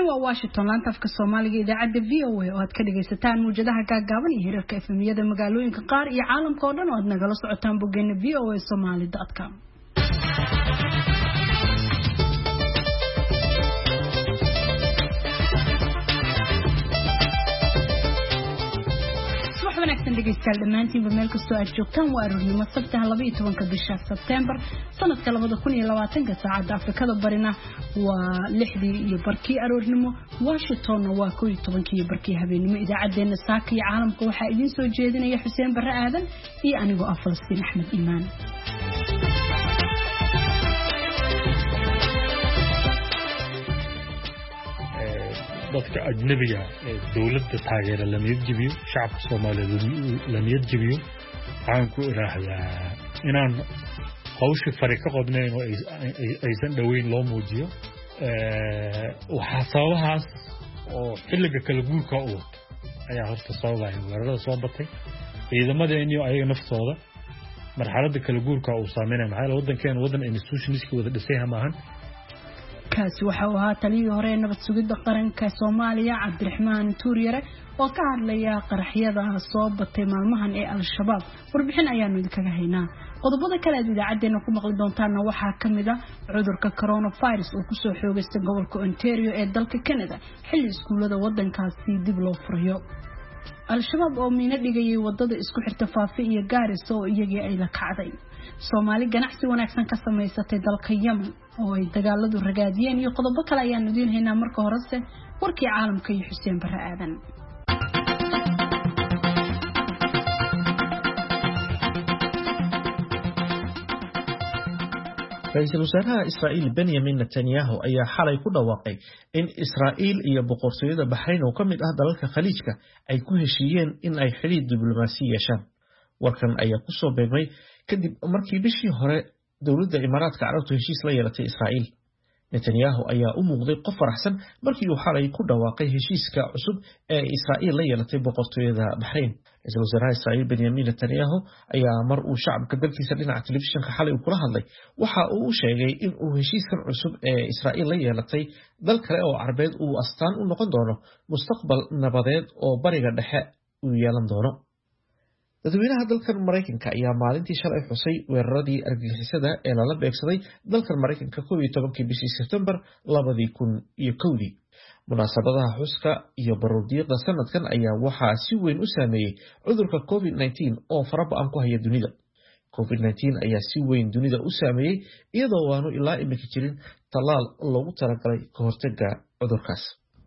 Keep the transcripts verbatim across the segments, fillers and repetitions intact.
waa Washington laanta afka Soomaaliga idaacada V O A oo aad ka dhageysataan muujadaha gaagaaban iyo hirarka F M-yada magaalooyinka qaar iyo caalamka oo dhan oo aad nagala socotaan boggeena v o a somali dot com. wanaagsan dhageystayaal dhamaantiinba meel kastoo aad joogtaan waa aroornimo sabtaha laba iyo tobanka bisha Sebtembar sanadka laba kun iyo labaatan saacada Afrikada barina waa lixdii iyo barkii aroornimo Washington waa koob iyo tobankii iyo barkii habeenimo idaacadeena saaka iyo caalamka waxaa idin soo jeedinaya Xuseen Barre Aadan iyo anigoo ah Falastiin Axmed Iimaan. dadka ajnabiga ee dawladda taageera la niyad jabiyo shacabka Soomaaliyeed la niyad jabiyo waxaan ku iraahdaa inaan hawsha fariiqa qodnayn oo aysan dhaweyn loo muujiyo ee waxa sababahaas oo xilliga kala guurka u wato ayaa horta sababay weerarada soo batay ciidamadeena iyo ayaga naftooda marxaladda kala guurka uu saameynay maxay wadankeena wadan institutionski wada dhisay maahan kaasi waxa uu ahaa taliyii hore nabad sugidda qaranka Soomaaliya Cabdiraxmaan Tuuriyare oo ka hadlaya qaraxyada soo batay maalmahan ee Al-Shabaab warbixin ayaanu idinkaga haynaa qodobada kale ee idaacadeena ku maqli doontaana waxaa kamid ah cudurka coronavirus oo ku soo xoogaystay gobolka Ontario ee dalka Canada xilli iskuulada wadankaasi dib loo furayo Al-Shabaab oo miina dhigay wadada isku xirta Faafi iyo Gaarisa oo iyagii ay la kacday Soomaali ganacsi wanaagsan ka samaysatay dalka Yemen oo ay dagaaladu ragaadiyeen iyo qodobo kale ayaan idin haynaa marka horese warkii caalamka iyo Xuseen Barre Aadan. Ra'iisul Wasaaraha Israa'iil Benjamin Netanyahu ayaa xalay ku dhawaaqay in Israa'iil iyo boqortooyada Bahrain oo kamid ah dalalka Khaliijka ay ku heshiiyeen in ay xiriir diblomaasi yeeshaan. Warkan ayaa ku soo beegmay kadib markii bishii hore dawladda Imaaraadka Carabtu heshiis la yeelatay Israa'iil. Netanyahu ayaa u muuqday qof faraxsan markii uu xalay ku dhawaaqay heshiiska cusub ee Israa'iil la yeelatay boqortooyada Bahrain. Ra'iisul Wasaaraha Israa'iil Benjamin Netanyahu ayaa mar uu shacabka dalkiisa dhinaca telefishinka xalay kula hadlay waxa uu sheegay in uu heshiiskan cusub ee Israa'iil la yeelatay dal kale oo Carbeed uu astaan u noqon doono mustaqbal nabadeed oo bariga dhexe uu yeelan doono. dadweynaha dalkan Mareykanka ayaa maalintii shalay xusay weeraradii argagixisada ee lala beegsaday dalkan Mareykanka koob iyo tobankii bishii Sebtembar laba kun iyo kow. munaasabadaha xuska iyo baroordiiqda sanadkan ayaa waxaa si weyn u saameeyay cudurka COVID nineteen oo faraba'an ku haya dunida. COVID nineteen ayaa si weyn dunida u saameeyay iyadoo aanu ilaa imika jirin talaal loogu talagalay ka hortagga cudurkaas.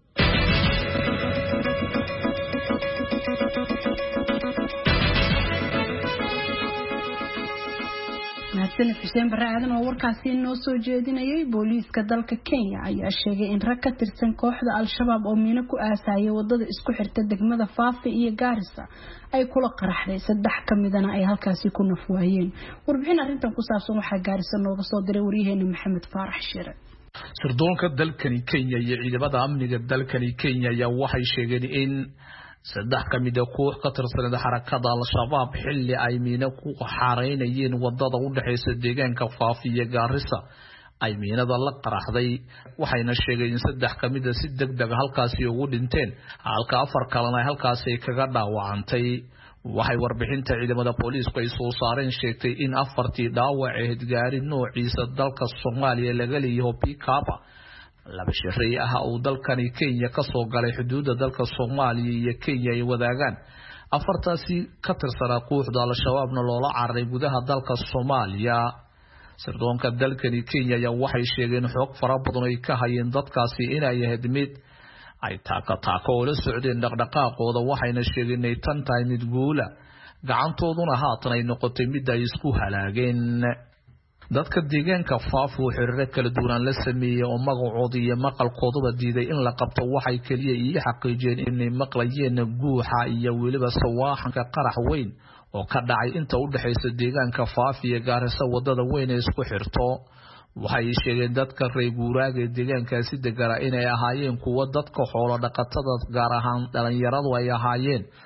Maxamed Xuseen Barre Aadan oo warkaasi noo soo jeedinayay booliiska dalka Kenya ayaa sheegay in rag ka tirsan kooxda Al-Shabaab oo miina ku aasayay wadada isku xirta degmada Faafi iyo Gaarisa ay kula qaraxday saddex kamidana ay halkaasi ku nafwaayeen. warbixin arrintan ku saabsan waxa Gaarisa nooga soo diray wariyaheena Maxamed Faarax Shire. sirdoonka dalkani Kenya iyo ciidamada amniga dalkani Kenya ayaa waxay sheegeen in saddex kamid ah koox ka tirsan xarakada Al-Shabaab xilli ay miina ku xareynayeen wadada u dhaxaysa deegaanka Faafi iyo Gaarisa ay miinada la qaraxday waxayna sheegeen in saddex kamid ah si degdeg halkaasi ugu dhinteen halka afar kalena ay halkaasi kaga dhaawacantay. waxay warbixinta ciidamada booliisku ay soo saareen sheegtay in afartii dhaawac ee gaari noociisa dalka Soomaaliya laga leeyahay pick-up laba shirey ah oo dalkani Kenya ka soo galay xuduudda dalka Soomaaliya iyo Kenya ay wadaagaan afartaasi ka tirsan kooxda Al-Shabaabna loola cararay gudaha dalka Soomaaliya. sirdoonka dalkani Kenya ayaa waxay sheegeen xog fara badan ay ka hayeen dadkaasi inay yahay mid ay taaka taaka oo la socdeen dhaqdhaqaaqooda waxayna sheegeen in tan tahay mid guula gacantooduna haatan ay noqotay mid ay isku halaageen. dadka deegaanka Faafi oo xiriir kala duwan la sameeyay oo magacooda iyo maqalkooduba diiday in la qabto waxay kaliya ii xaqiijiyeen inay maqlayeen guuxa iyo weliba sawaaxanka qarax weyn oo ka dhacay inta u dhaxaysa deegaanka Faafi iyo Gaarisa wadada weyn ee isku xirto. waxay sheegeen dadka reer guuraaga deegaankaasi deganaa inay ahaayeen kuwa dadka xoolo dhaqatada gaar ahaan dhalinyaradu ay ahaayeen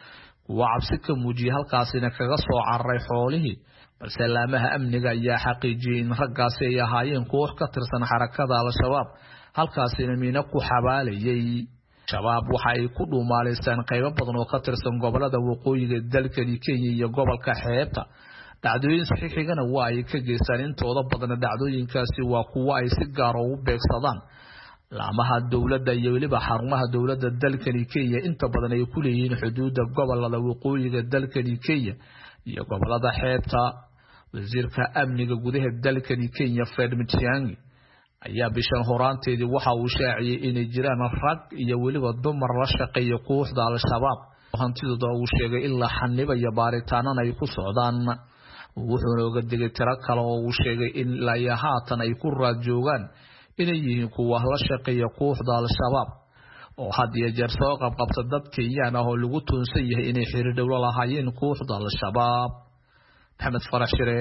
kuwa cabsi ka muujiyay halkaasina kaga soo cararay xoolihii balse laamaha amniga ayaa xaqiijiyay in raggaasi ay ahaayeen koox ka tirsan xarakada al-shabaab halkaasina miina ku xabaalayay shabaab waxa ay ku dhuumaaleystaan qaybo badan oo ka tirsan gobolada waqooyiga dalka Kenya iyo gobolka xeebta dhacdooyin saxiixigana waa ay ka geystaan intooda badan dhacdooyinkaasi waa kuwa ay si gaar ah u beegsadaan laamaha dawladda iyo waliba xarumaha dawladda dalka Kenya inta badan ay ku leeyihiin xuduudda gobolada waqooyiga dalka Kenya iyo gobolada xeebta wasiirka amniga gudaha dalka Kenya Fred Matiang'i ayaa bishan horaanteedii waxa uu shaaciyay inay jiraan rag iyo waliba dumar la shaqeeya kooxda al-shabaab hantidooda uu sheegay in la xanibay baaritaanana ay ku socdaan wuxuuna uga digay tiro kale oo uu sheegay in la yahaatan ay ku raad joogaan inay yihiin kuwa la shaqeeya kooxda al-shabaab oo had iyo jeer soo qabqabta dad Kenyaan ah oo lagu toonsan yahay inay xiriir dawla lahaayeen kooxda al-shabaab Maxamed Farax Shire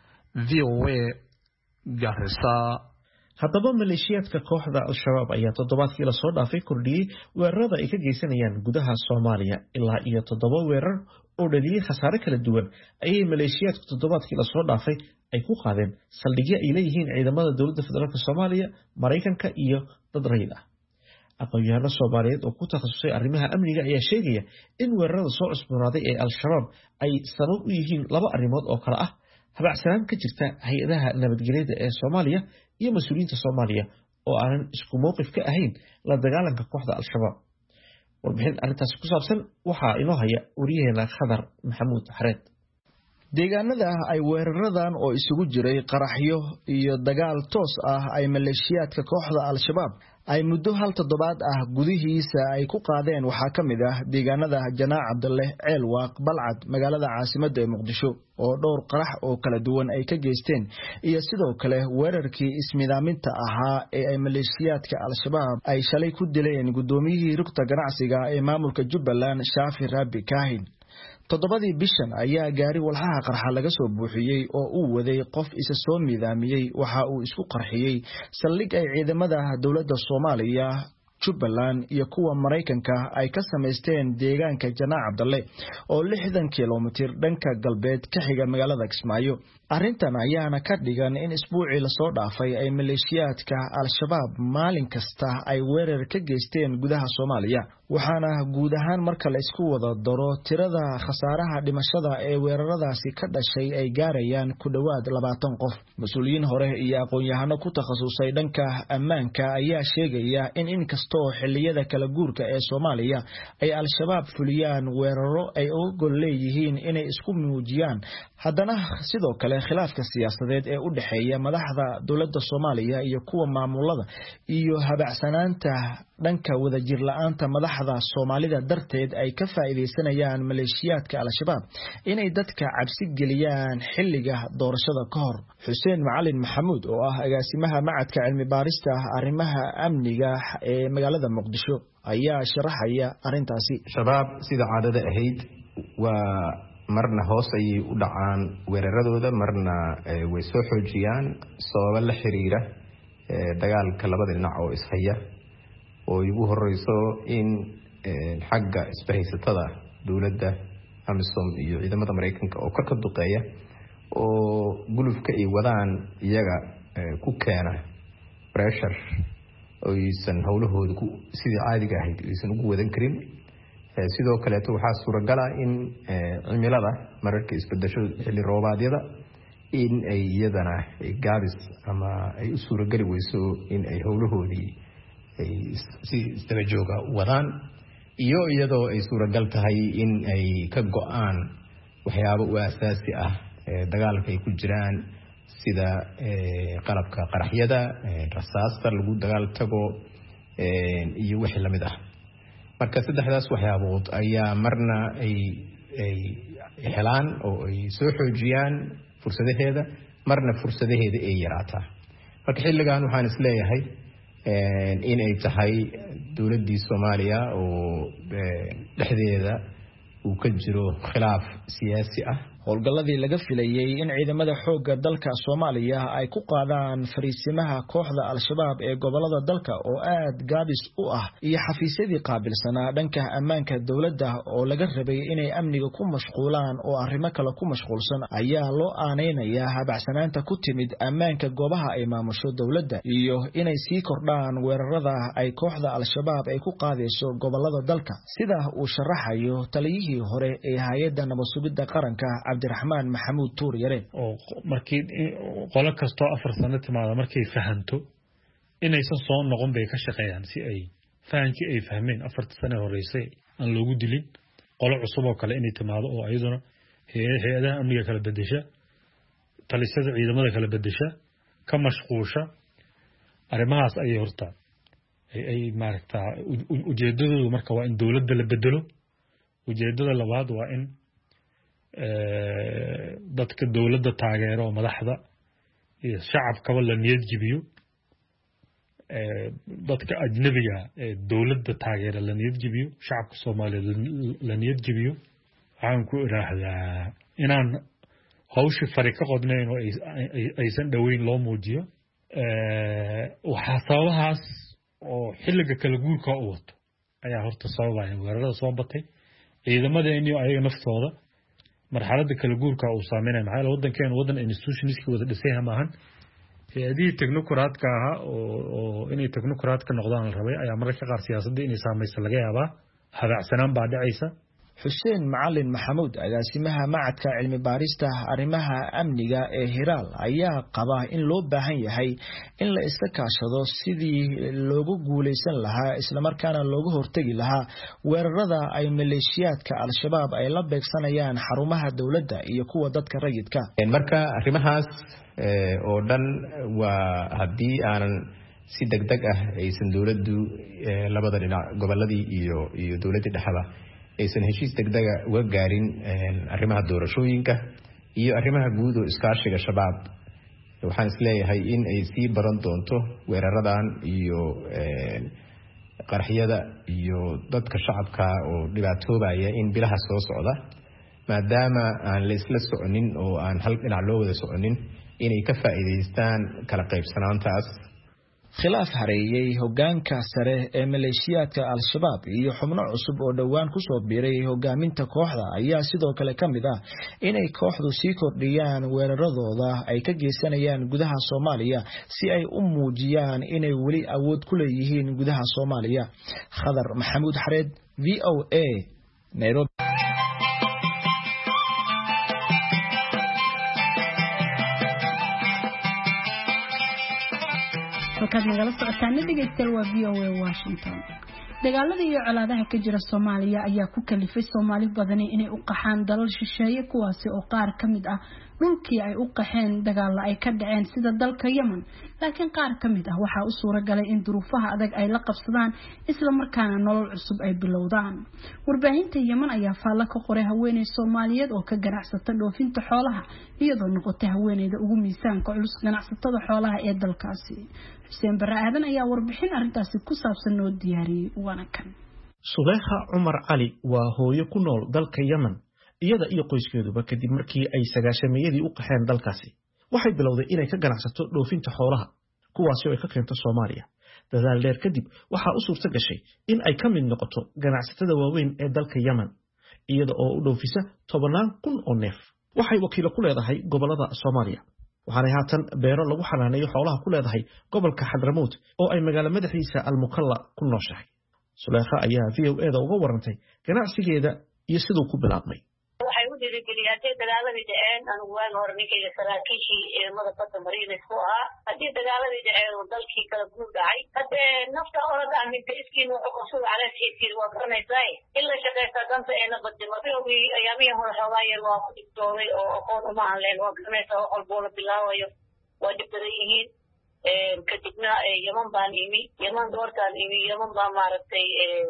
V O A Garissa. haddaba maleeshiyaadka kooxda al-shabaab ayaa toddobaadkii la soo dhaafay kordhiyey weerarada ay ka geysanayaan gudaha Soomaaliya ilaa iyo toddoba weerar oo dhaliyay khasaare kala duwan ayay maleeshiyaadka toddobaadkii la soo dhaafay ay ku qaadeen saldhigyo ay leeyihiin ciidamada dowladda federaalka Soomaaliya Mareykanka iyo dad rayid ah aqoon-yahano Soomaaliyeed oo ku takhasusay arrimaha amniga ayaa sheegaya in weerarada soo cusboonaaday ee al-shabaab ay sabab u yihiin laba arrimood oo kala ah habacsanaan ka jirta hay'adaha nabadgelyada ee Soomaaliya iyo mas'uuliyiinta Soomaaliya oo aanan isku mowqif ka ahayn la dagaalanka kooxda al-shabaab warbixin arrintaas ku saabsan waxa inoo haya wariyaheena Khadar Maxamuud Xareed deegaanada ay weeraradan oo isugu jiray qaraxyo iyo dagaal toos ah ay maleeshiyaadka kooxda al-shabaab ay muddo hal toddobaad ah gudihiisa ay ku qaadeen waxaa ka mid ah deegaanada Janaac Cabdulle Ceelwaaq Balcad magaalada caasimadda ee Muqdisho oo dhowr qarax oo kala duwan ay ka geysteen iyo sidoo kale weerarkii ismidaaminta ahaa ee ay maleeshiyaadka al-shabaab ay shalay ku dileen gudoomiyihii rugta ganacsiga ee maamulka Jubbaland Shaafi Rabbi Kaahin toddobadii bishan ayaa gaari walxaha qarxa laga soo buuxiyay oo uu waday qof isa soo midaamiyay waxa uu isku qarxiyay saldhig ay ciidamada dawladda Soomaaliya Jubbaland iyo kuwa Mareykanka ay ka sameysteen deegaanka Janaac Cabdulle oo lixdan kiiloomitir dhanka galbeed ka xiga magaalada Kismaayo arrintan ayaana ka dhigan in isbuucii la soo dhaafay ay maleeshiyaadka al-shabaab maalin kasta ay weerar ka geysteen gudaha Soomaaliya waxaana guud ahaan marka la isku wada daro tirada khasaaraha dhimashada ee weeraradaasi ka dhashay ay gaarayaan ku dhawaad labaatan qof mas'uuliyiin hore iyo aqoon-yahano ku takhasusay dhanka ammaanka ayaa sheegaya in in kastoo xilliyada kala guurka ee Soomaaliya ay al-shabaab fuliyaan weeraro ay uga leeyihiin inay isku muujiyaan haddana sidoo kale khilaafka siyaasadeed ee u dhaxeeya madaxda dawladda Soomaaliya iyo kuwa maamulada iyo habacsanaanta dhanka wadajir la'aanta madaxda Soomaalida darteed ay ka faa'iideysanayaan maleeshiyaadka al-shabaab inay dadka cabsi geliyaan xilliga doorashada ka hor Xuseen Macalin Maxamuud oo ah agaasimaha macadka cilmi baarista arrimaha amniga ee magaalada Muqdisho ayaa sharaxaya arrintaasi shabaab sida caadada ahayd waa marna hoos ay u dhacaan weeraradooda marna way soo xoojiyaan sabab la xiriira dagaalka labada dhinac oo ishaya oo ugu horeyso in xagga isbahaysatada dawladda Amisom iyo ciidamada Mareykanka oo ka duqeeya oo gulufka ay wadaan iyaga ku keena pressure oo aysan hawlahooda sidii caadiga ahayd aysan ugu wadan karin sidoo kale waxaa suuragal ah in cimilada mararka isbedesho xilli roobaadyada in ay iyadana gaabis ama ay u suuragali weyso in ay hawlahoodii ay si isdaba jooga wadaan iyo iyadoo ay suuragal tahay in ay ka go'aan waxyaabo u asaasi ah dagaalka ay ku jiraan sida qalabka qaraxyada rasaasta lagu dagaal tago iyo wixii lamid ah marka saddexdaas waxyaabood ayaa marna ay ay helaan oo ay soo xoojiyaan fursadaheeda marna fursadaheeda ay yaraataa marka xilligan waxaan is leeyahay in ay tahay dawladdii Soomaaliya oo dhexdeeda uu ka jiro khilaaf siyaasi ah howlgalladii laga filayay in ciidamada xoogga dalka Soomaaliya ay ku qaadaan fariisimaha kooxda al-shabaab ee gobolada dalka oo aad gaabis u ah iyo xafiisyadii qaabilsanaa dhanka ammaanka dawladda oo laga rabay inay amniga ku mashquulaan oo arrimo kale ku mashquulsan ayaa loo aaneynayaa habacsanaanta ku timid ammaanka goobaha ay maamusho dawladda iyo inay sii kordhaan weerarada ay kooxda al-shabaab ay ku qaadayso gobolada dalka sida uu sharaxayo taliyihii hore ee hay'adda nabadsugidda qaranka Cabdiraxmaan Maxamuud Tuuryare oo markii qolo kasto afar sano timaada markay fahanto inaysan soo noqon bay ka shaqeeyaan si ay fahankii ay fahmeen afarta sano horeysay aan loogu dilin qolo cusub oo kale inay timaado oo ayaduna hay'adaha amniga kala bedesha talisada ciidamada kala bedesha ka mashquusha arrimahaas ay horta ay ay maaragtaa ujeedadoodu marka waa in dawladda la bedelo ujeedada labaad waa in dadka dawladda taageero madaxda iyo shacabkaba la niyad jibiyo dadka ajnabiga ee dawladda taageera la niyad jibiyo shacabka Soomaaliyeed la niyad jibiyo waxaan ku iraahdaa inaan hawsha fari ka qodnayn oo aysan dhaweyn loo muujiyo waxa sababahaas oo xilliga kala guurka u wato ayaa horta sababaya weerarada soo batay ciidamadeeni ayaga naftooda marxaladda kala guurka uu saameynay maxay wadankeena wadan institutionist wada dhisay maahan hay'adii technocratka ah oo inay technocrat ka noqdaan rabay ayaa mararka qaar siyaasadda inay saameeyso laga yaabaa habacsanaan baa dhacaysa Xuseen Macallin Maxamuud agaasimaha macadka cilmi baarista arrimaha amniga ee Hiraal ayaa qaba in loo baahan yahay in la iska kaashado sidii loogu guuleysan lahaa isla markaana loogu hortagi lahaa weerarada ay maleeshiyaadka al-shabaab ay la beegsanayaan xarumaha dawladda iyo kuwa dadka rayidka marka arrimahaas oo dhan waa hadii aanan si degdeg ah aysan dawladdu labada dhinac goboladii iyo iyo dawladda dhaxda aysan heshiis degdeg ah uga gaarin arrimaha doorashooyinka iyo arrimaha guud oo iskaashiga shabaab waxaan isleeyahay in ay sii baran doonto weeraradan iyo qaraxyada iyo dadka shacabka oo dhibaatoobaya in bilaha soo socda maadaama aan la isla soconin oo aan hal dhinac loo wada soconin inay ka faa'iideystaan kala qaybsanaantaas khilaaf hareeyay hoggaanka sare ee maleeshiyaadka al-shabaab iyo xubno cusub oo dhawaan ku soo biiray hoggaaminta kooxda ayaa sidoo kale ka mid ah inay kooxdu sii kordhiyaan weeraradooda ay ka geysanayaan gudaha Soomaaliya si ay u muujiyaan inay weli awood ku leeyihiin gudaha Soomaaliya Khadar Maxamuud Xareed V O A Nairobi halkaad nagala socotaana dhegeystayaal waa V O A Washington dagaalada iyo colaadaha ka jira Soomaaliya ayaa ku kalifay Soomaali badan inay u qaxaan dalal shisheeye kuwaasi oo qaar ka mid ah dhulkii ay u qaxeen dagaalo ay ka dhaceen sida dalka Yemen laakiin qaar ka mid ah waxa uu suura galay in duruufaha adag ay la qabsadaan isla markaana nolol cusub ay bilowdaan warbaahinta Yemen ayaa faalla ka qoray haweeney Soomaaliyeed oo ka ganacsata dhoofinta xoolaha iyadoo noqotay haweeneyda ugu miisaanka culus ganacsatada xoolaha ee dalkaasi Xuseen Barre Aadan ayaa warbixin arintaasi ku saabsan noo diyaariyay wanakan Suleekha Umar Ali waa hooyo ku nool dalka Yemen iyada iyo qoyskeeduba kadib markii ay sagaashameeyadii u qaxeen dalkaasi waxay bilowday inay ka ganacsato dhoofinta xoolaha kuwaas oo ay ka keento Soomaaliya dadaal dheer kadib waxa u suurta gashay in ay ka mid noqoto ganacsatada waaweyn ee dalka Yemen iyada oo u dhoofisa tobanaan kun oo neef waxay wakiilo ku leedahay gobolada Soomaaliya waxaanay haatan beero lagu xanaaneeyo xoolaha ku leedahay gobolka Hadramaut oo ay magaalo madaxiisa Al-Mukalla ku nooshahay Suleekha ayaa V O A da uga warantay ganacsigeeda iyo sidoo ku bilaabmay waxay u dhiirigeliyay dagaaladii dhaceen anigu waan hor ninkayga saraakiishii ee madabada mariinay ku ah hadii dagaaladii dhaceen oo dalkii kala guud dhacay hadee nafta orada aminta iskiin wuxuu ku soo calaashiisii waa garanaysaa in la shaqeysta danta ee nabadda markii ayaamihii hore xoolaayeen waa ku dhigtooday oo aqoon uma aan leen waa garanaysaa oo qalbo la bilaabayo waa dhibbadan yihiin kadibna Yemen baan imi Yemen doortaan imi Yemen baa maaragtay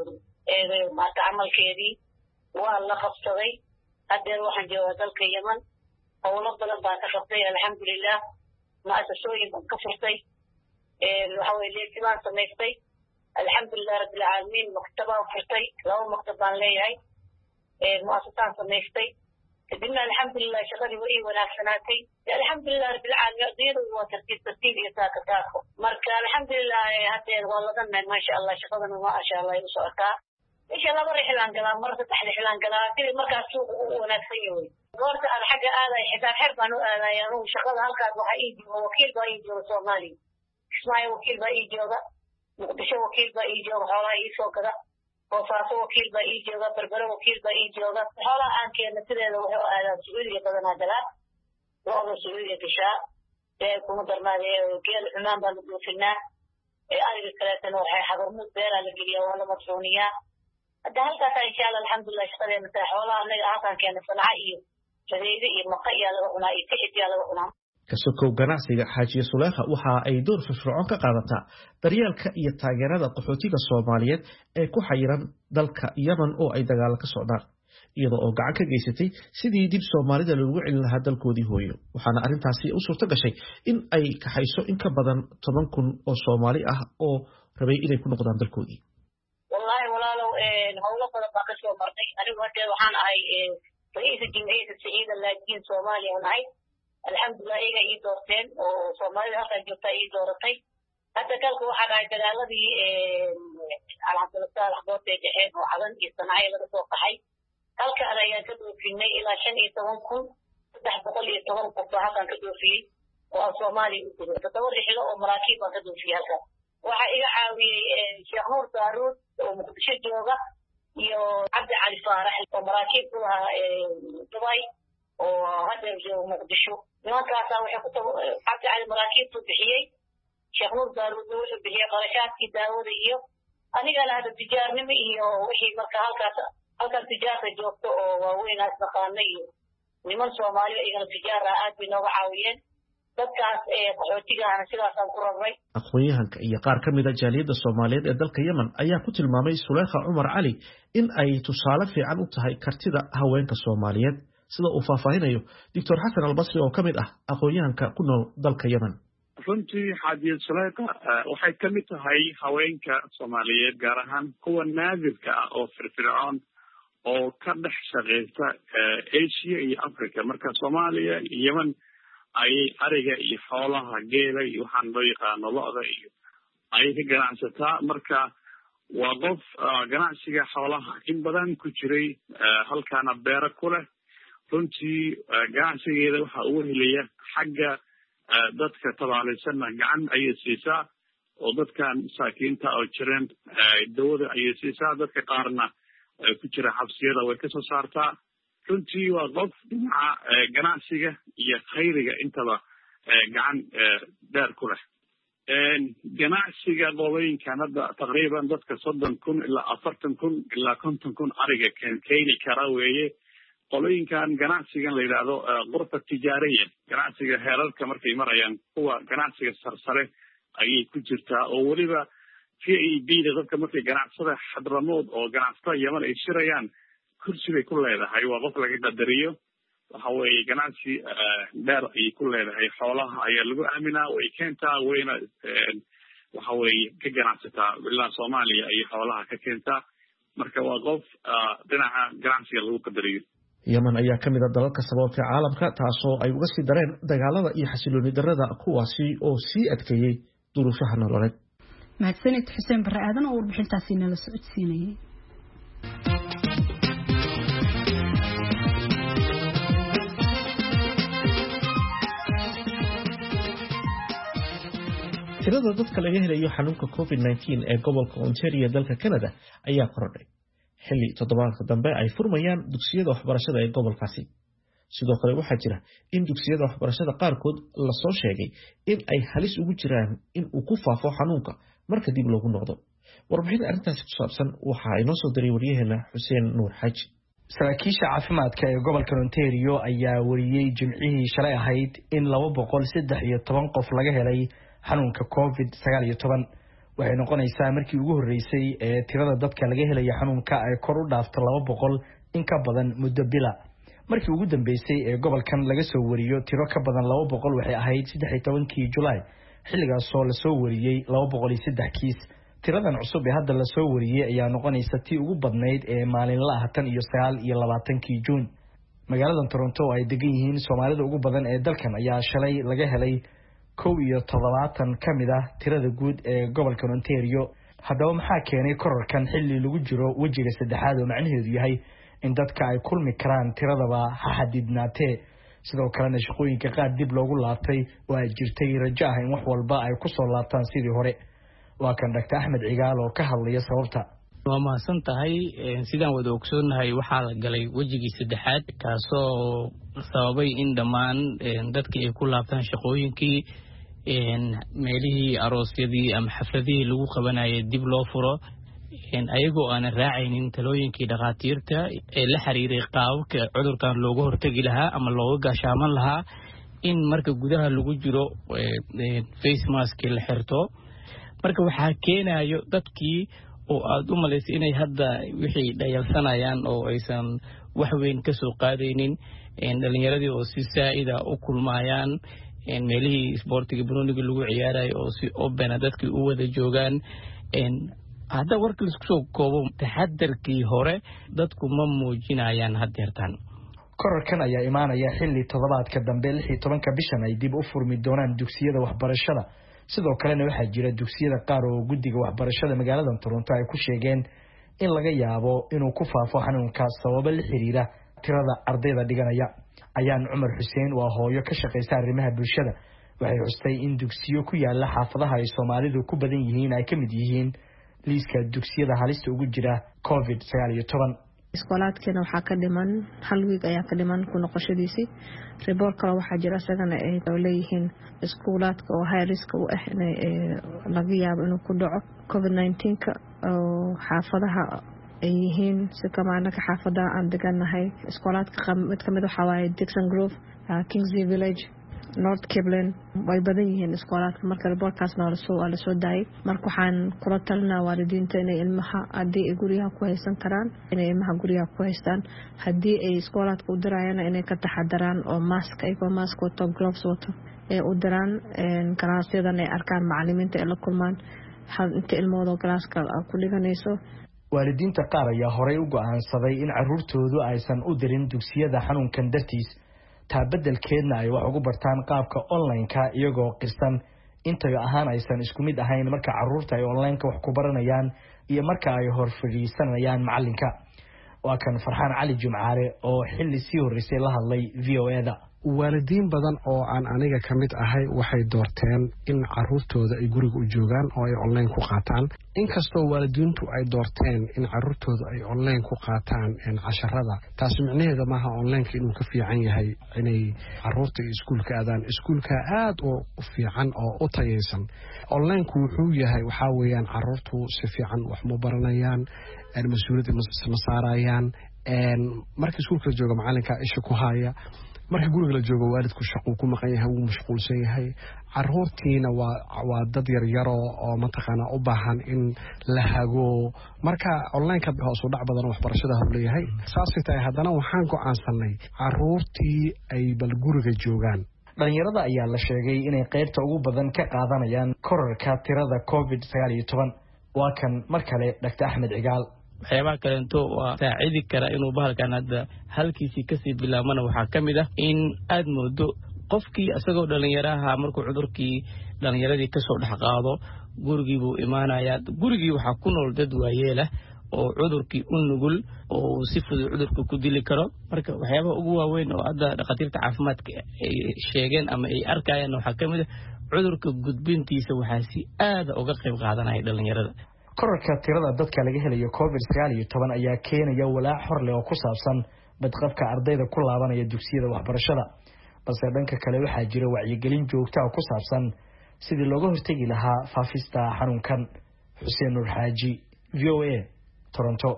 ee maanta camalkeedii waa la qabsaday hadda waxaan joogaa dalka Yemen howlo badan baan ka qabtay alxamdulillah mu'asasooyin baan ka furtay ee waxa weeye leeyahay samaystay alxamdulillah rabbil caalamiin maktaba furtay laba maktab baan leeyahay ee mu'asasaan samaystay kadibna alxamdulilah shaqadii way wanaagsanaatay alxamdulilah rabbil caalamiin ardaydu waa tartiib tartiib iyo saaka saako marka alxamdulilah haddeer waa ladanay maasha allah shaqadana maasha allah ay u socotaa isha laba rixlaan galaa mar saddex rixlaan galaa sidii markaas suuqa u wanaagsan yahay goorta aan xagga aaday xisaab xer baan u aaday anugu shaqada halkaas waxaa ii jooga wakiil baa ii jooga soomaaliya kismaayo wakiil baa ii jooga muqdisho wakiil baa ii jooga xoolaha ii soo gada boosaaso wakiil baa ii jooga berbero wakiil baa ii jooga xoolaha aan keena sideeda waxay u aadaan sacuudiga badanaa galaa looda sacuudiga gashaa ee kuma darnaade geel xumaan baa la dhoofinaa ee ariga kaleetana waxay xabarmuud beeraa la geliyaa waa la madfuuniyaa hadda halkaasa insha allah alxamdulilah shaqadeena tahay xoolaha anaga halkaan keena sanaca iyo sadeede iyo maqa iyaa laga cunaa iyo tixid iyaa laga cunaa kasokow ganacsiga xaajiye Suleekha waxa ay door firfircoon ka qaadataa daryeelka iyo taageerada qaxootiga Soomaaliyeed ee ku xayiran dalka Yemen oo ay dagaal ka socdaan iyadoo oo gacan ka geysatay sidii dib Soomaalida loogu celin lahaa dalkoodii hooyo waxaana arintaasi u suurto gashay in ay ka hayso in ka badan toban kun oo Soomaali ah oo rabay inay ku noqdaan dalkoodii wallahi walaalow ee hawlo badan baa ka soo martay anigu hadda waxaan ahay ra'iisul jamciyadda saciida laakiin Soomaaliya aan ahay alxamdulilah iyaga ii doorteen oo Soomaalida halkaan joogta ii dooratay hadda kalku waxaa dhahay dagaaladii alxamdulilah axbood ee dhexeen oo cadan iyo sanacyo laga soo qaxay halkaan ayaan ka dhoofinay ilaa shan iyo toban kun saddex boqol iyo toban qof baa halkaan ka dhoofiyey oo aan Soomaaliya u tegay toddoba rixilo oo maraakiib baan ka dhoofiyey halkaan waxaa iga caawiyey sheekh nuur daaruud oo muqdisho jooga iyo cabdi cali faarax oo maraakiib ku lahaa dubai oo hadda jooga muqdisho nimankaasaa waxay ku tago cabdi cali maraakiibtu bixiyey sheekh nuur daaruudna wuxuu bixiyey qarashaadkii daawada iyo anigana hadda tijaarnimo iyo wixii marka halkaas halkan tijaarta joogto oo waaweyn asnaqaana iyo niman Soomaaliya igana tijaara aad bay nooga caawiyeen dadkaas ee qaxootigaana sidaasaan ku rabnay aqoonyahanka iyo qaar ka mid ah jaaliyadda Soomaaliyeed ee dalka Yemen ayaa ku tilmaamay Suleekha Umar Cali in ay tusaale fiican u tahay kartida haweenka Soomaaliyeed sida uu faahfaahinayo Doctor Xasan Albasri oo kamid ah aqoonyahanka ku nool dalka Yemen runtii xaajiye Suleekha waxay ka mid tahay haweenka Soomaaliyeed gaar ahaan kuwa naadirka ah oo firfircoon oo ka dhex shaqeysta Asia iyo Africa marka Soomaaliya iyo Yemen ay ariga iyo xoolaha geela iyo waxaan loo yaqaano lo'da iyo ay ka ganacsataa marka waa qof ganacsiga xoolaha in badan ku jiray halkaana beero ku leh runtii ganacsigeeda waxa ugu helaya xagga dadka tabaalaysanna gacan ayay siisaa oo dadkan masaakiinta oo jireen dawada ayay siisaa dadka qaarna ku jira xabsiyada way kasoo saartaa runtii waa qof dhinaca ganacsiga iyo khayriga intaba gacan dheer ku leh ganacsiga qolooyinkan hadda taqriiban dadka soddon kun ilaa afartan kun ilaa konton kun ariga keeni kara weeye qolooyinkan ganacsigan la yidhaahdo qurfa tijaariya ganacsiga heerarka markay marayaan kuwa ganacsiga sarsare ayay ku jirtaa oo weliba v a b da dadka markay ganacsada xadramood oo ganacsatada Yemen ay shirayaan kursi bay ku leedahay waa qof laga qadariyo waxa weeye ganacsi dheer ay ku leedahay xoolaha ayaa lagu aaminaa way keentaa wayna waxa weeye ka ganacsataa ilaa Soomaaliya ay xoolaha ka keentaa marka waa qof dhinaca ganacsiga lagu qadariyo Yemen ayaa kamid ah dalalka sababta caalamka taasoo ay uga sii dareen dagaalada iyo xasilooni darrada kuwaasi oo sii adkeeyay duruufaha nololeed mahadsanid Xuseen Barre Aadan oo warbixintaasi nala socodsiinayay tirada dadka laga helayo xanuunka covid nineteen ee gobolka Ontario dalka Canada ayaa kordhay xilli toddobaadka dambe ay furmayaan dugsiyada waxbarashada ee gobolkaasi sidoo kale waxaa jira in dugsiyada waxbarashada qaarkood la soo sheegay in ay halis ugu jiraan in uu ku faafo xanuunka marka dib loogu noqdo warbixin arrintaasi ku saabsan waxa ay noo soo diray waryaheena Xuseen Nuur Xaaji saraakiisha caafimaadka ee gobolka Ontario ayaa wariyay jimcihii shalay ahayd in laba boqol saddex iyo toban qof laga helay xanuunka covid sagaal iyo toban waxay noqonaysaa markii ugu horeysay ee tirada dadka laga helay xanuunka ay kor u dhaafto laba boqol in ka badan muddo bila markii ugu dambeysay ee gobolkan laga soo wariyo tiro ka badan laba boqol waxay ahayd saddex iyo tobankii July xilligaas oo la soo wariyay laba boqol iyo saddex kiis tiradan cusub ee hadda la soo wariyay ayaa noqonaysa tii ugu badnayd ee maalinlaha tan iyo sagaal iyo labaatankii June magaalada Toronto oo ay degan yihiin Soomaalida ugu badan ee dalkan ayaa shalay laga helay kow iyo toddobaatan kamid ah tirada guud ee gobolka Ontario. haddaba maxaa keenay kororkan xilli lagu jiro wajiga saddexaad oo macnaheedu yahay in dadka ay kulmi karaan tiradaba ha xadidnaatee, sidoo kalena shaqooyinka qaar dib loogu laabtay oo ay jirtay rajo ah in wax walba ay ku soo laabtaan sidii hore. waa kan Doctor Axmed Cigaal oo ka hadlaya sababta. waa mahadsan tahay. sidaan wada ogsoonahay waxaa la galay wajigii saddexaad kaasoo sababay in dhammaan dadkii ay ku laabtaan shaqooyinkii, meelihii aroosyadii ama xafladihii lagu qabanayay dib loo furo, ayagoo aan raacaynin talooyinkii dhaqaatiirta ee la xiriiray qaababka cudurkan looga hortagi lahaa ama looga gaashaaman lahaa, in marka gudaha lagu jiro face mask la xirto. marka waxaa keenayo dadkii oo aad u malaysay inay hadda wixii dhayalsanayaan oo aysan wax weyn ka soo qaadaynin, dhalinyaradii oo si saa'ida u kulmayaan, meelihii isboortiga banooniga lagu ciyaarayo oo si obena dadkii u wada joogaan. hadda warkii isku soo koobo taxadarkii hore dadku ma muujinayaan haddeertan. kororkan ayaa imaanaya xilli toddobaadka dambe lix iyo tobanka bishan ay dib u furmi doonaan dugsiyada waxbarashada. sidoo kalena waxaa jira dugsiyada qaar oo guddiga waxbarashada magaalada Toronto ay ku sheegeen in laga yaabo inuu ku faafo xanuunka sababo la xiriira tirada ardayda dhiganaya. ayaan Cumar Xuseen waa hooyo ka shaqeysa arrimaha bulshada. waxay xustay in dugsiyo ku yaala xaafadaha ay Soomaalidu ku badan yihiin ay kamid yihiin liiska dugsiyada halista ugu jira covid sagaal iyo toban. iskoolaadkeena waxaa ka dhiman hal wiig ayaa ka dhiman ku noqoshadiisii. report kale waxaa jira isagana ay leeyihiin iskoolaadka oo high risk u ah in laga yaabo inuu ku dhaco covid nineteen ka oo xaafadaha ay yihiin si kamaana ka xaafadaha aan deganahay. iskoolaadka mid kamid waxaa waaye Dixon Grove, Kingsley Village, North Kiblen, way badan yihiin iskoolaadka. marka reportkaasna waa lasoo waa lasoo daayay. marka waxaan kula talinaa waalidiinta inay ilmaha haddii ay guriyaha ku haysan karaan inay ilmaha guriyaha ku haystaan. haddii ay iskoolaadka u dirayaan inay ka taxadaraan oo mask ayagoo mask wato, gloves wato ee u diraan. galaasyadan ay arkaan macalimiinta ay la kulmaan inta ilmahooda galaaska ku dhiganayso. waalidiinta qaar ayaa horey u go'aansaday in carruurtoodu aysan u dirin dugsiyada xanuunkan dartiis, taa beddelkeedna ay wax ugu bartaan qaabka online-ka iyagoo qirsan intayo ahaan aysan isku mid ahayn marka carruurta ay online-ka wax ku baranayaan iyo marka ay hor fadhiisanayaan macallinka. waa kan Farxaan Cali Jumcaale oo xilli sii horreysay la hadlay V O A da. waalidiin badan oo aan aniga ka mid ahay waxay doorteen in carruurtooda ay guriga u joogaan oo ay online ku qaataan. inkastoo waalidiintu ay doorteen in carruurtooda ay online ku qaataan casharada, taasi micnaheeda maaha online-ka inuu ka fiican yahay inay carruurta iskuulka aadaan. iskuulka aad oo u fiican oo u tayaysan. online-ku wuxuu yahay waxaa weeyaan carruurtu si fiican wax ma baranayaan, mas-uuliyadda ma saarayaan. marka iskuulka la jooga macalinka isha ku haya, marka guriga la joogo waalidku shaqo ku maqan yahay, wuu mashquulsan yahay. carruurtiina waa waa dad yar yar oo mataqaana u baahan in la hago. marka online-ka hoos u dhac badan waxbarashada hor leeyahay. saasay tahay haddana waxaan go'aansanay carruurtii ay bal guriga joogaan. dhalinyarada ayaa la sheegay inay qaybta ugu badan ka qaadanayaan kororka tirada covid sagaal iyo toban. waa kan mar kale Doctor Axmed Cigaal. waxyaabaha kaleento waa saacidi kara inuu bahalkan hadda halkiisii kasii bilaabmana waxaa ka mid ah in aad moodo qofkii isagoo dhalinyaraha markuu cudurkii dhalinyaradii kasoo dhex qaado gurigii buu imaanayaa. gurigii waxaa ku nool dad waayeelah oo cudurkii u nugul oo si fudud cudurka ku dili karo. marka waxyaabaha ugu waaweyn oo hadda dhakhaatiirta caafimaadka ay sheegeen ama ay arkayaan waxaa ka mid ah cudurka gudbintiisa waxaa si aada uga qayb qaadanaya dhalinyarada. kororka tirada dadka laga helayo covid sagaal iyo toban ayaa keenaya walaac hor leh oo ku saabsan badqabka ardayda ku laabanaya dugsiyada waxbarashada. balse dhanka kale waxaa jira wacyigelin joogta oo ku saabsan sidii looga hortagi lahaa faafista xanuunkan. Xuseen Nur Xaaji, V O A, Toronto.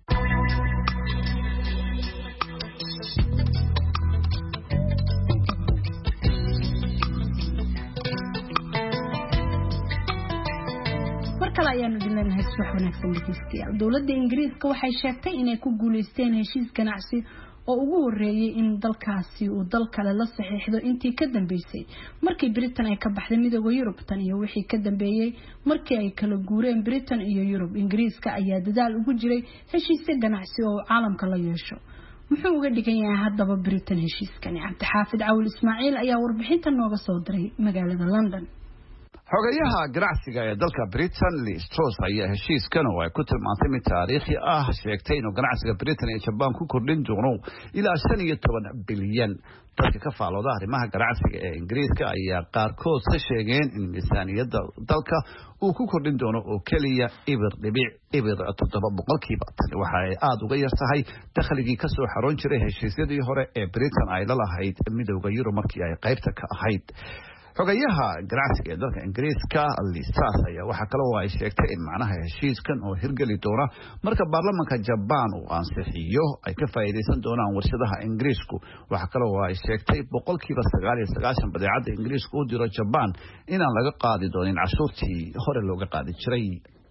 ayaanu dilanahay subax wanaagsan dhegeystayaal. dowladda Ingiriiska waxay sheegtay inay ku guuleysteen heshiis ganacsi oo ugu horeeyay in dalkaasi uu dal kale la saxiixdo intii ka dambeysay markii Britain ay ka baxday midowga Yurub. tan iyo wixii ka dambeeyay markii ay kala guureen Britain iyo Yurub, Ingiriiska ayaa dadaal ugu jiray heshiis ganacsi oo caalamka la yeesho. muxuu uga dhigan yahay haddaba Britain heshiiskani? Cabdixaafid Cawil Ismaaciil ayaa warbixinta nooga soo diray magaalada London. xogayaha ganacsiga ee dalka Britain Liz Truss ayaa heshiiskan oo ay ku tilmaantay mid taariikhi ah sheegtay inuu ganacsiga Britain iyo Japan ku kordhin doono ilaa shan iyo toban bilyan. dadka ka faalooda arrimaha ganacsiga ee Ingiriiska ayaa qaarkood ka sheegeen in miisaaniyadda dalka uu ku kordhin doono oo kaliya ibir dhibic ibir toddoba boqolkiiba. tani waxa ay aad uga yar tahay dakhligii ka soo xaroon jiray heshiisyadii hore ee Britain ay la lahayd midowga Yurub markii ay qaybta ka ahayd. xogayaha ganacsiga ee dalka Ingiriiska Liz Truss ayaa waxa kale oo ay sheegtay in macnaha heshiiskan oo hirgeli doona marka baarlamaanka Japan uu ansixiyo ay ka faa'iideysan doonaan warshadaha Ingiriisku. waxa kale oo ay sheegtay boqolkiiba sagaal iyo sagaashan badeecada Ingiriisku u diro Japan inaan laga qaadi doonin cashuurtii hore looga qaadi jiray.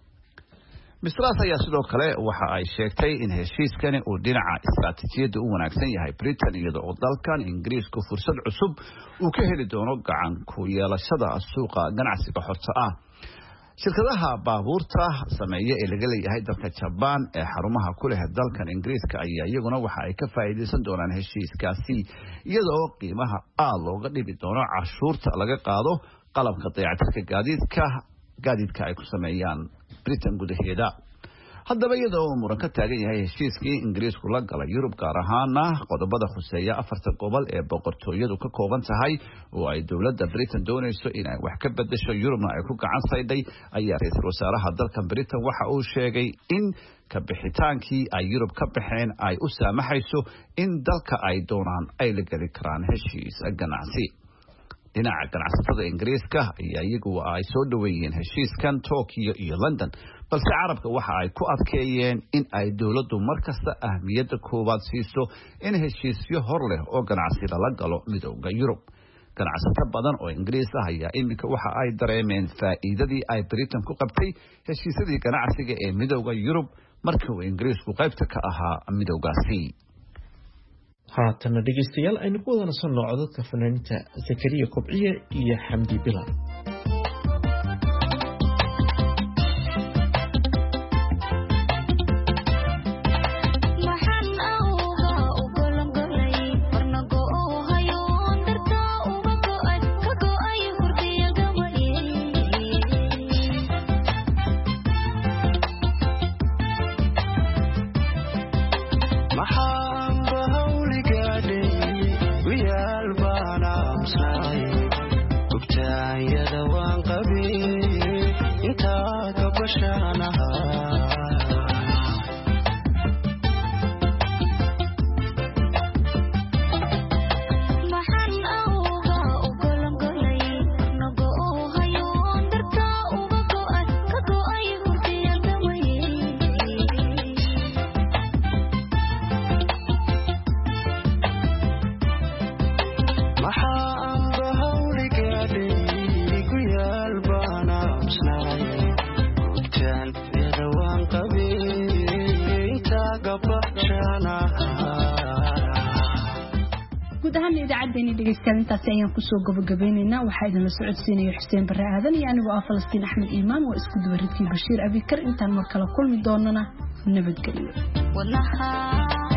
Miz Truss ayaa sidoo kale waxa ay sheegtay in heshiiskani uu dhinaca istiraatiijiyadda u wanaagsan yahay Britain iyadoo dalkan Ingiriisku fursad cusub uu ka heli doono gacan ku yeelashada suuqa ganacsiga xorta ah. shirkadaha baabuurta sameeya ee laga leeyahay dalka Japan ee xarumaha ku leh dalkan Ingiriiska ayaa iyaguna waxa ay ka faa'iideysan doonaan heshiiskaasi iyadoo qiimaha aad looga dhibi doono cashuurta laga qaado qalabka dayactirka gaadiidka gaadiidka ay ku sameeyaan Britain gudaheeda. haddaba iyadoo muran ka taagan yahay heshiiskii Ingiriisku la galay Yurub gaar ahaan qodobada khuseeya afarta gobol ee boqortooyadu ka kooban tahay oo ay dowladda Britain doonayso in ay wax ka bedesho Yurubna ay ku gacan sayday ayaa ra'iisul wasaaraha dalka Britain waxa uu sheegay in ka bixitaankii ay Yurub ka baxeen ay u saamaxayso in dalka ay doonaan ay la gali karaan heshiis ganacsi. dhinaca ganacsatada Ingiriiska ayaa iyagu ay soo dhaweeyeen heshiiskan Tokyo iyo London balse carabka waxa ay ku adkeeyeen in ay dawladdu markasta ahmiyadda koowaad siiso in heshiisyo hor leh oo ganacsi la galo midowga Yurub. ganacsato badan oo Ingiriis ah ayaa iminka waxa ay dareemeen faa'iidadii ay Britain ku qabtay heshiisyadii ganacsiga ee midowga Yurub markii uu Ingiriisku qaybta ka ahaa midowgaasi. haatana dhegeystayaal aynu ku wada nasan nooco dadka fanaaniinta Zakariya Kobciye iyo Xamdi Bilal. intaasi ayaan kusoo gabagabaynaynaa. waxaa idinla socodsiinaya Xuseen Barre Aadan iyo anigoo ah Falastiin Axmed Iimaan oo isku duwaridkii Bashiir Abikar. intaan mar kale kulmi doonana nabadgelyo.